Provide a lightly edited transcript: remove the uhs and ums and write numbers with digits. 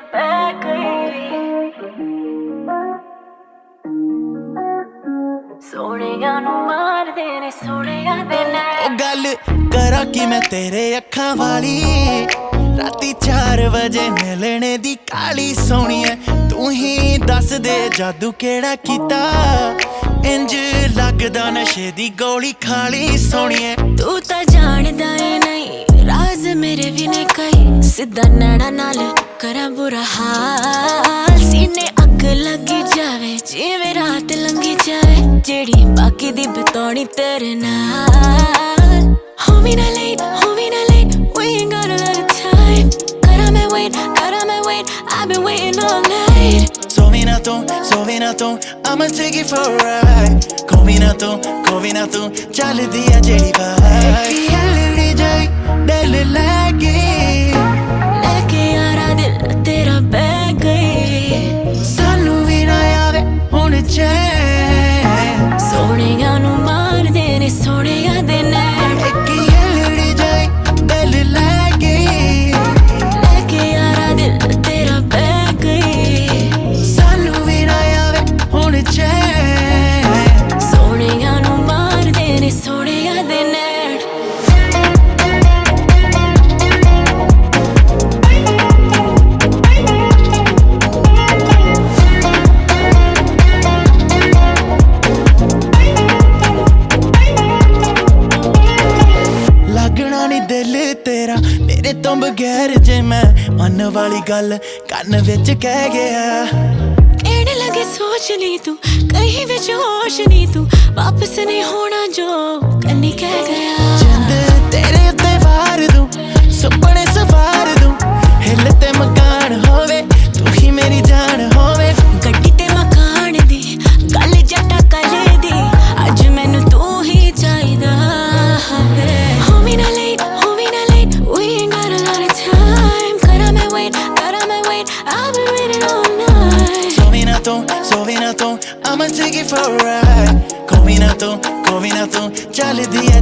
ਪੈ ਗਈ ਸੋਹਣਿਆਂ ਨੂੰ ਮਾਰਦੇ ਨੇ ਸੋਹਣਿਆਂ ਦੇ ਉਹ ਗੱਲ ਕਰਾਂ ਕਿ ਮੈਂ ਤੇਰੇ ਅੱਖਾਂ ਵਾਲੀ ਰਾਤੀ 4 ਵਜੇ ਮਿਲਣੇ ਦੀ ਕਾਲੀ ਸੋਹਣੀਏ ਤੂੰ ਹੀ ਦੱਸ ਦੇ ਜਾਦੂ ਕਿਹੜਾ ਕੀਤਾ ਇੰਜ ਲੱਗਦਾ ਨਸ਼ੇ ਦੀ ਗੋਲੀ ਖਾਲੀ ਸੋਹਣੀਏ ਤੂੰ ਤਾਂ ਜਾਣਦਾ ਏ ਨਹੀਂ ਰਾਜ਼ ਮੇਰੇ ਵੀ ਨੇ ਕਈ ਸਿੱਧਾ ਨੈਣਾ ਨਾਲ ਕਰਾਂ ਬੁਰਾ ਹਾਲ ਸੀਨੇ ਅੱਗ ਲੱਗੀ ਜਾਵੇ ਜਿਵੇਂ ਰਾਤ ਲੰਘੀ ਜਾਵੇ ਜਿਹੜੀ ਬਾਕੀ ਦੀ ਬਤਾਉਣੀ ਤੇਰੇ ਨਾਲ ਹੋਵੀ ਨਾ late we ain't got a lot of time ਕਰਾਂ ਮੈਂ wait I've been waiting all night ਸੋਵੀ ਨਾ ਤੂੰ I'ma take it for a ride ਕੋਵੀ ਨਾ ਤੂੰ ਚੱਲਦੀ ਆ ਜਿਹੜੀ ਵਾਈ ਕੀ ਐਲਡੀ ਜਾਈ ਦਿਲ ਲੱਗੀ ਲੈ ਕੇ ਯਾਰਾ ਦਿਲ ਤੇਰਾ ਬਹਿ ਗਈ ਸਾਨੂੰ ਵੀ ਨਾ ਆਵੇ ਹੁਣ ਚੈਨ ਸੋਹਣਿਆਂ ਨੂੰ ਮਾਰਦੇ ਨੇ ਸੋਹਣਿਆਂ ਦੇ ਨੈਣ ਕੀ ਐਲਡੀ ਜਾਈ ਦਿਲ ਲੱਗੀ ਲੈ ਕੇ ਯਾਰਾ ਦਿਲ ਤੇਰਾ ਬਹਿ ਗਈ ਸਾਨੂੰ ਵੀ ਨਾ ਆਵੇ ਹੁਣ ਚੈਨ ਸੋਹਣਿਆਂ ਨੂੰ ਮਾਰਦੇ ਨੇ ਸੋਹਣਿਆਂ ਦੇ ਨੈਣ ਲੱਗਣਾ ਨੀ ਦਿਲ ਤੇਰਾ ਮੇਰੇ ਤੋਂ ਬਗੈਰ ਜੇ ਮੈਂ ਮਨ ਵਾਲੀ ਗੱਲ ਕੰਨ ਵਿੱਚ ਕਹਿ ਗਿਆ ਕਹਿਣ ਲੱਗੇ ਸੋਚ ਲਈ ਤੂੰ ਕहीं ਵਿੱਚ ਹੋਸ਼ ਨਹੀਂ ਤੂੰ ਵਾਪਸ ਨਹੀਂ ਹੋਣਾ ਜੋ ਕੰਨੀ ਕਹਿ ਗਿਆ ਜਿੰਦ ਤੇਰੇ ਉੱਤੇ ਵਾਰ ਦੂੰ ਸੁਪਨੇ ਸਵਾਰ ਦੂੰ ਹਿੱਲ ਤੇ ਮਕਾਨ ਹੋਵੇ ਤੂੰ ਹੀ ਮੇਰੀ ਜਾਨ ਹੋਵੇ ਗੱਡੀ ਤੇ ਮਕਾਨ ਦੀ ਗੱਲ ਜੱਟਾ ਕਲੇ ਦੀ ਅੱਜ ਮੈਨੂੰ ਤੂੰ ਹੀ ਚਾਹੀਦਾ ਹੋਵੀ ਨਾ late we ain't got a lot of time ਕਰਾਂ ਮੈਂ wait I've been waiting all night ਸੋਵੀ ਨਾ ਤੂੰ I'ma take it for a ride ਕੋਵੀ ਨਾ ਤੂੰ ਚੱਲਦੀ